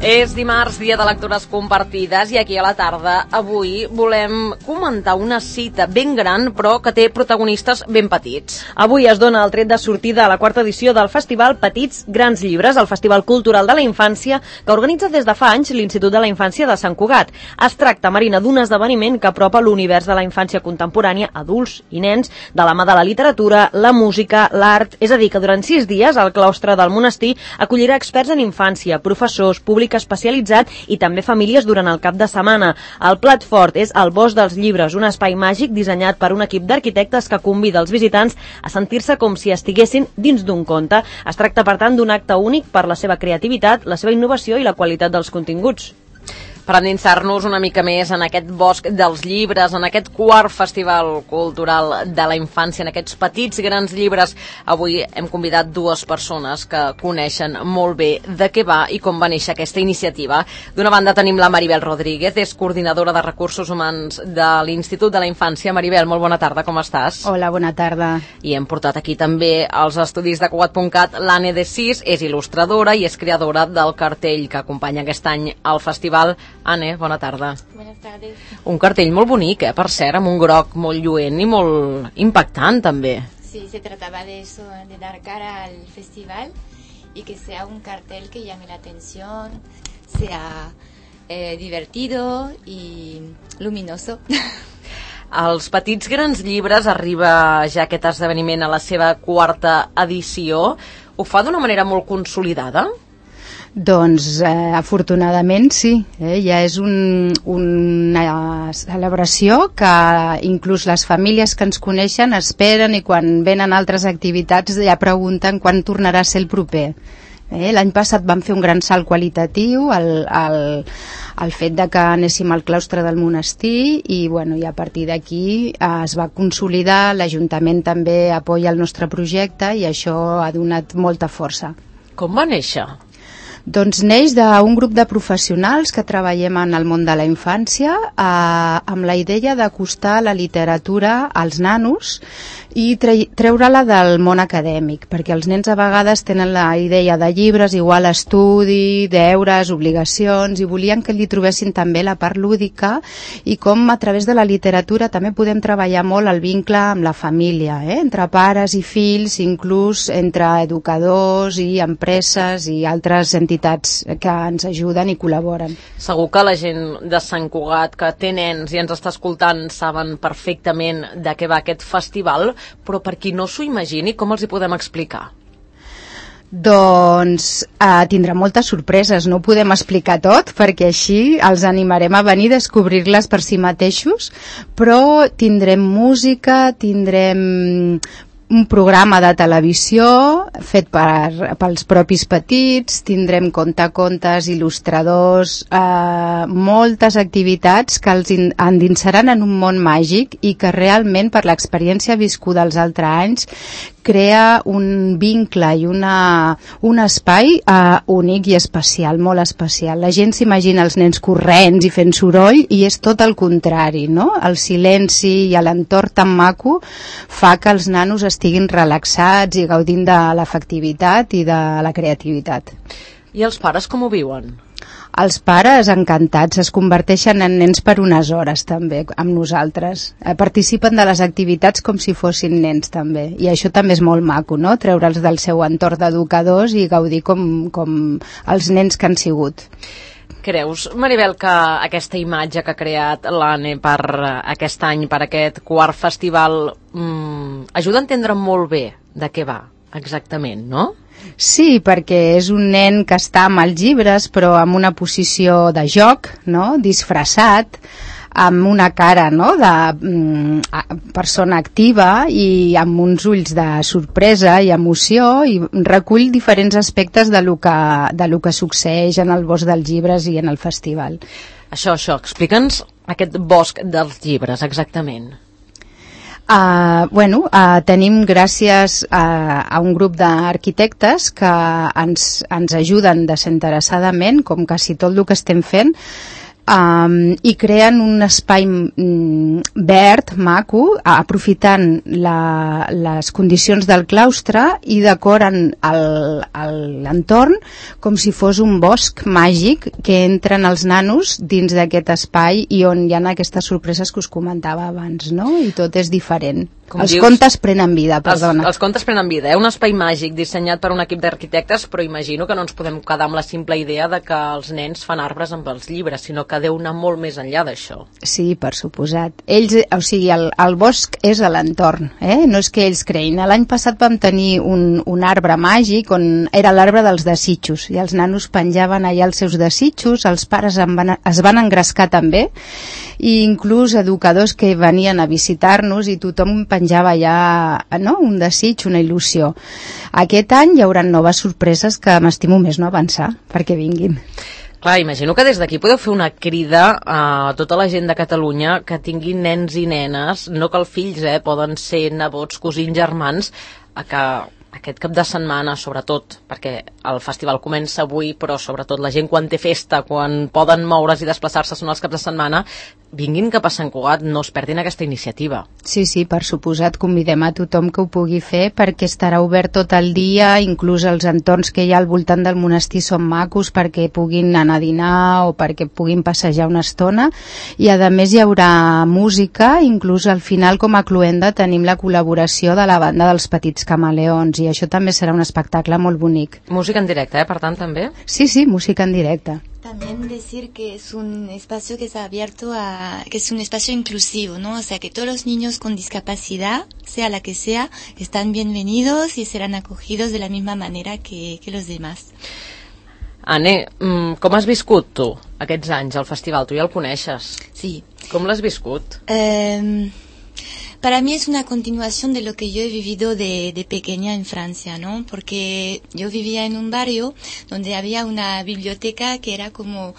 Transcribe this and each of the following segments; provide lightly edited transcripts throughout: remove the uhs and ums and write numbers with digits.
És dimarts, dia de lectures compartides, i aquí a la tarda avui volem comentar una cita ben gran però que té protagonistes ben petits. Avui es dona el tret de sortida a la quarta edició del Festival Petits Grans Llibres, el Festival Cultural de la Infància que organitza des de fa anys l'Institut de la Infància de Sant Cugat. Es tracta, Marina, d'un esdeveniment que apropa l'univers de la infància contemporània, adults i nens, de la mà de la literatura, la música, l'art. És a dir, que durant 6 dies el claustre del monestir acollirà experts en infància, professors, públic especialitzat i també famílies durant el cap de setmana. El plat fort és el Bosc dels Llibres, un espai màgic dissenyat per un equip d'arquitectes que convida els visitants a sentir-se com si estiguessin dins d'un conte. Es tracta, per tant, d'un acte únic per la seva creativitat, la seva innovació i la qualitat dels continguts. Per endinsar-nos una mica més en aquest Bosc dels Llibres, en aquest quart Festival Cultural de la Infància, en aquests petits grans llibres, avui hem convidat 2 persones que coneixen molt bé de què va i com va néixer aquesta iniciativa. D'una banda tenim la Maribel Rodríguez, és coordinadora de recursos humans de l'Institut de la Infància. Maribel, molt bona tarda, com estàs? Hola, bona tarda. I hem portat aquí també als estudis de Cugat.cat l'Anne de Sis, és il·lustradora i és creadora del cartell que acompanya aquest any al festival. Anne, bona tarda. Buenas tardes. Un cartell molt bonic, per cert, amb un groc molt lluent i molt impactant, també. Sí, se trataba de eso, de dar cara al festival y que sea un cartel que llame la atención, sea divertido y luminoso. Els Petits Grans Llibres arriba ja aquest esdeveniment a la seva 4a edició. Ho fa d'una manera molt consolidada? Doncs afortunadament sí, ja és una celebració que inclús les famílies que ens coneixen esperen i quan venen altres activitats ja pregunten quan tornarà a ser el proper. L'any passat vam fer un gran salt qualitatiu el fet de que anéssim al claustre del monestir i a partir d'aquí es va consolidar, l'Ajuntament també apoya el nostre projecte i això ha donat molta força. Com va néixer? Doncs neix d'un grup de professionals que treballem en el món de la infància amb la idea d'acostar la literatura als nanos i treure-la del món acadèmic, perquè els nens a vegades tenen la idea de llibres igual a estudi, deures, obligacions, i volien que li trobessin també la part lúdica i com a través de la literatura també podem treballar molt el vincle amb la família, entre pares i fills, inclús entre educadors i empreses i altres entitats que ens ajuden i col·laboren. Segur que la gent de Sant Cugat que té nens i ens està escoltant saben perfectament de què va aquest festival, però per qui no s'ho imagini, com els hi podem explicar? Doncs tindrà moltes sorpreses, no ho podem explicar tot perquè així els animarem a venir a descobrir-les per si mateixos, però tindrem música, tindrem un programa de televisió fet pels propis petits, tindrem contacontes, il·lustradors, moltes activitats que els endinsaran en un món màgic i que realment per l'experiència viscuda els altres anys crea un vincle i un espai únic i especial, molt especial. La gent s'imagina els nens corrents i fent soroll i és tot el contrari, no? El silenci i l'entorn tan maco fa que els nanos estiguin relaxats i gaudint de l'afectivitat i de la creativitat. I els pares com ho viuen? Els pares encantats, es converteixen en nens per unes hores també amb nosaltres, participen de les activitats com si fossin nens també, i això també és molt maco, no? Treure'ls del seu entorn d'educadors i gaudir com els nens que han sigut. Creus, Maribel, que aquesta imatge que ha creat l'Anne per aquest any, per aquest quart festival, ajuda a entendre molt bé de què va exactament, no? Sí, perquè és un nen que està amb els llibres però amb una posició de joc, no? Disfressat, amb una cara, no? De persona activa i amb uns ulls de sorpresa i emoció, i recull diferents aspectes de lo que succeeix en el Bosc dels Llibres i en el festival. Això, explica'ns aquest Bosc dels Llibres exactament. Tenim gràcies a un grup d'arquitectes que ens ajuden desinteressadament, com quasi tot el que estem fent, i creen un espai verd, maco, aprofitant les condicions del claustre i decoren l'entorn com si fos un bosc màgic que entren els nanos dins d'aquest espai i on hi ha aquestes sorpreses que us comentava abans, no? I tot és diferent. Contes prenen vida, perdona. Els contes prenen vida, un espai màgic dissenyat per un equip d'arquitectes, però imagino que no ens podem quedar amb la simple idea de que els nens fan arbres amb els llibres, sinó que deu anar molt més enllà d'això. Sí, per suposat. Ells, o sigui, el bosc és a l'entorn, no és que ells creïn. L'any passat vam tenir un arbre màgic on era l'arbre dels desitjos i els nanos penjaven allà els seus desitjos, els pares es van engrescar també, i inclús educadors que venien a visitar-nos i tothom penjava allà, no?, un desig, una il·lusió. Aquest any hi haurà noves sorpreses que m'estimo més no avançar perquè vinguin. Clar, imagino que des d'aquí podeu fer una crida a tota la gent de Catalunya que tinguin nens i nenes, no cal fills, poden ser nebots, cosins, germans, a que aquest cap de setmana, sobretot, perquè el festival comença avui, però sobretot la gent quan té festa, quan poden moure's i desplaçar-se són els caps de setmana, vinguin cap a Sant Cugat, no es perdin aquesta iniciativa. Sí, per suposat, convidem a tothom que ho pugui fer perquè estarà obert tot el dia, inclús els entorns que hi ha al voltant del monestir són macos perquè puguin anar a dinar o perquè puguin passejar una estona, i a més hi haurà música, inclús al final com a cluenda tenim la col·laboració de la banda dels Petits Camaleons, i això també serà un espectacle molt bonic. Música en directe, per tant, també? Sí, música en directe. También decir que es un espacio que está abierto que es un espacio inclusivo, ¿no? O sea, que todos los niños con discapacidad, sea la que sea, están bienvenidos y serán acogidos de la misma manera que los demás. Anne, com has viscut tu aquests anys al festival? Tu ja el coneixes. Sí. Com l'has viscut? Para mí es una continuación de lo que yo he vivido de pequeña en Francia, ¿no? Porque yo vivía en un barrio donde había una biblioteca que era como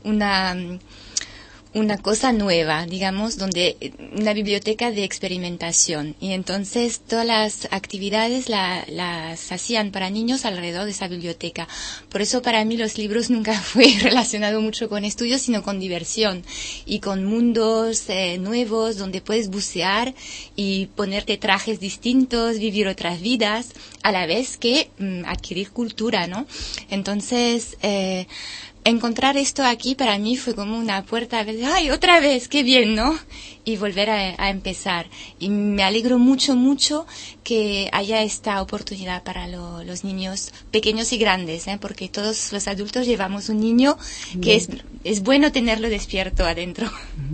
una cosa nueva, digamos, una biblioteca de experimentación, y entonces todas las actividades las hacían para niños alrededor de esa biblioteca. Por eso para mí los libros nunca fue relacionado mucho con estudios, sino con diversión y con mundos nuevos donde puedes bucear y ponerte trajes distintos, vivir otras vidas, a la vez que adquirir cultura, ¿no? Entonces, encontrar esto aquí para mí fue como una puerta a ver, ¡ay, otra vez! ¡Qué bien!, ¿no? Y volver a empezar. Y me alegro mucho que haya esta oportunidad para los niños pequeños y grandes, porque todos los adultos llevamos un niño que es bueno tenerlo despierto adentro.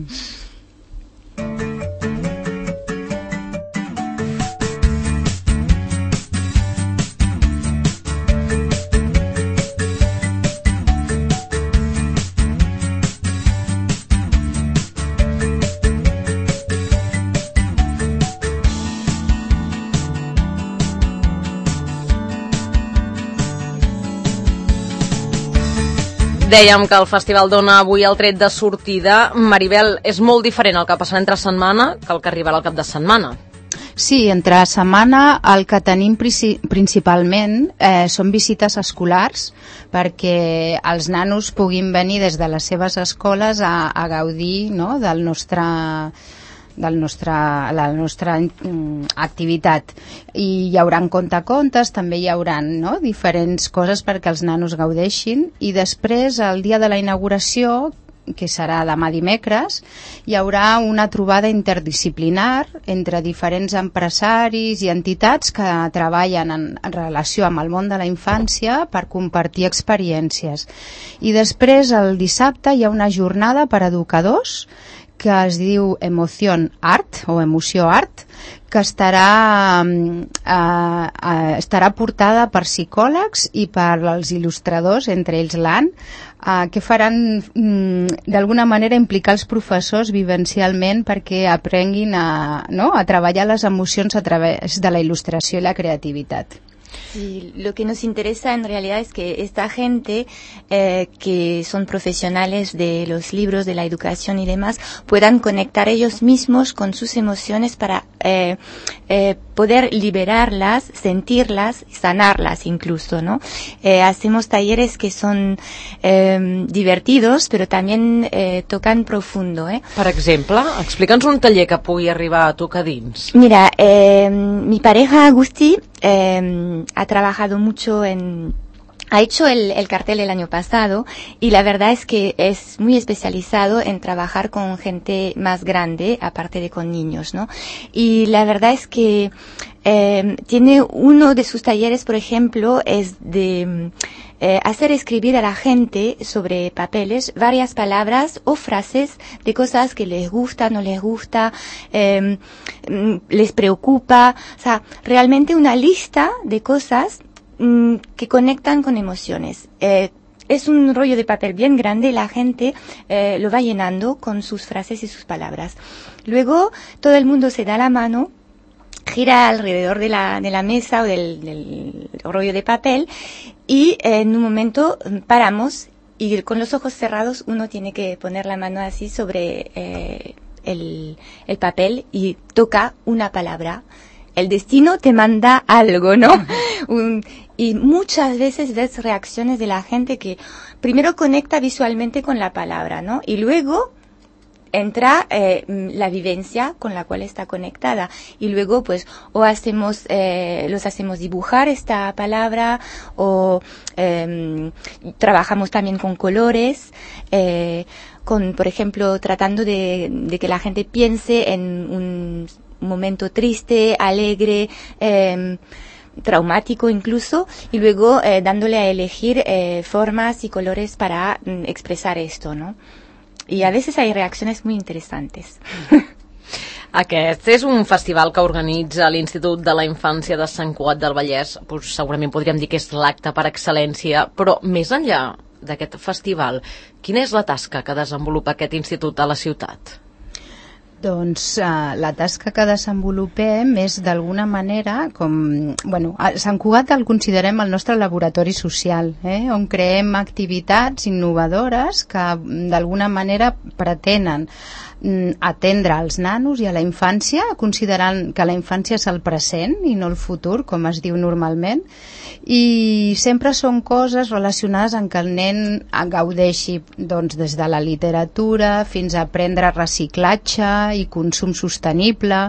Dèiem que el festival dona avui el tret de sortida. Maribel, és molt diferent el que passarà entre setmana que el que arribarà al cap de setmana. Sí, entre setmana el que tenim principalment són visites escolars perquè els nanos puguin venir des de les seves escoles a gaudir, no?, de la nostra activitat. I hi haurà contacontes, també hi haurà, no?, diferents coses perquè els nanos gaudeixin, i després el dia de la inauguració, que serà demà dimecres, hi haurà una trobada interdisciplinar entre diferents empresaris i entitats que treballen en relació amb el món de la infància per compartir experiències. I després el dissabte hi ha una jornada per a educadors que es diu Emoción Art o Emoció Art, que estarà portada per psicòlegs i per als il·lustradors, entre ells l'Anne, que faran d'alguna manera implicar els professors vivencialment perquè aprenguin a treballar les emocions a través de la il·lustració i la creativitat. Sí, lo que nos interesa en realidad es que esta gente que son profesionales de los libros, de la educación y demás, puedan conectar ellos mismos con sus emociones para poder liberarlas, sentirlas, sanarlas incluso, ¿no? Hacemos talleres que son divertidos, pero también tocan profundo, Per exemple, explica'ns un taller que pugui arribar a tocar dins. Mira, mi pareja Agustí ha trabajado mucho ha hecho el cartel el año pasado y la verdad es que es muy especializado en trabajar con gente más grande, aparte de con niños, ¿no? Y la verdad es que tiene uno de sus talleres, por ejemplo, es de hacer escribir a la gente sobre papeles varias palabras o frases de cosas que les gusta, no les gusta, les preocupa, o sea, realmente una lista de cosas que conectan con emociones. Es un rollo de papel bien grande y la gente lo va llenando con sus frases y sus palabras. Luego todo el mundo se da la mano, gira alrededor de la mesa o del rollo de papel y en un momento paramos y con los ojos cerrados uno tiene que poner la mano así sobre el papel y toca una palabra. El destino te manda algo, ¿no? Y muchas veces ves reacciones de la gente que primero conecta visualmente con la palabra, ¿no? Y luego entra la vivencia con la cual está conectada. Y luego, pues, o los hacemos dibujar esta palabra, o trabajamos también con colores, por ejemplo, tratando de que la gente piense en un momento triste, alegre, traumático incluso, y luego dándole a elegir formas y colores para expresar esto, ¿no? Y a veces hay reacciones muy interesantes. Aquest és un festival que organitza l'Institut de la Infància de Sant Cugat del Vallès. Pues, segurament podríem dir que és l'acte per excel·lència, però més enllà d'aquest festival, quina és la tasca que desenvolupa aquest institut a la ciutat? Doncs la tasca que desenvolupem és d'alguna manera a Sant Cugat el considerem el nostre laboratori social, on creem activitats innovadores que d'alguna manera pretenen atendre als nanos i a la infància, considerant que la infància és el present i no el futur, com es diu normalment, i sempre són coses relacionades amb que el nen gaudeixi des de la literatura fins a aprendre reciclatge i consum sostenible,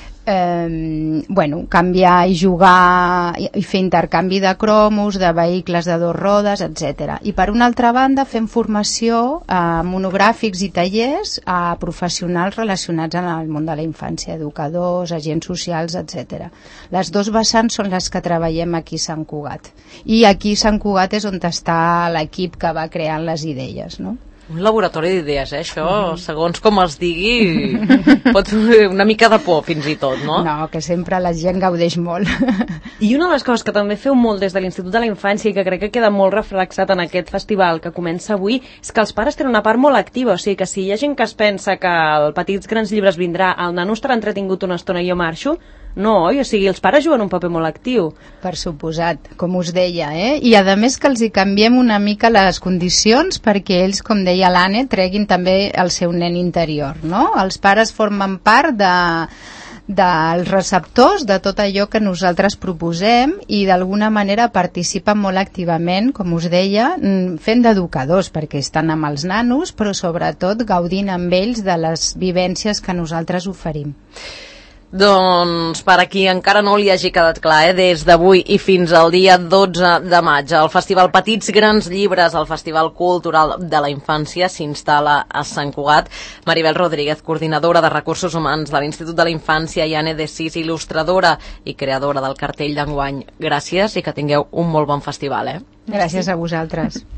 canviar i jugar i fer intercanvi de cromos, de vehicles de 2 rodes, etc. I per una altra banda fem formació monogràfics i tallers a professionals relacionats amb el món de la infància, educadors, agents socials, etc. Les 2 vessants són les que treballem aquí a Sant Cugat. I aquí a Sant Cugat és on està l'equip que va creant les idees, no? Un laboratori d'idees, això, segons com es digui, pot fer una mica de por fins i tot, no? No, que sempre la gent gaudeix molt. I una de les coses que també feu molt des de l'Institut de la Infància i que crec que queda molt reflexat en aquest festival que comença avui és que els pares tenen una part molt activa, o sigui que si hi ha gent que es pensa que el Petits Grans Llibres vindrà, el nano estarà entretingut una estona i jo marxo, no, o sigui, els pares juguen un paper molt actiu. Per suposat, com us deia, I a més que els hi canviem una mica les condicions perquè ells, com deia l'Anne, treguin també el seu nen interior, no? Els pares formen part dels receptors de tot allò que nosaltres proposem i d'alguna manera participen molt activament, com us deia, fent d'educadors perquè estan amb els nanos, però sobretot gaudint amb ells de les vivències que nosaltres oferim. Doncs per aquí encara no li hagi quedat clar, des d'avui i fins al dia 12 de maig el Festival Petits Grans Llibres, el Festival Cultural de la Infància, s'instal·la a Sant Cugat. Maribel Rodríguez, coordinadora de Recursos Humans de l'Institut de la Infància, i Anne de Sis, il·lustradora i creadora del cartell d'enguany. Gràcies i que tingueu un molt bon festival. Gràcies a vosaltres.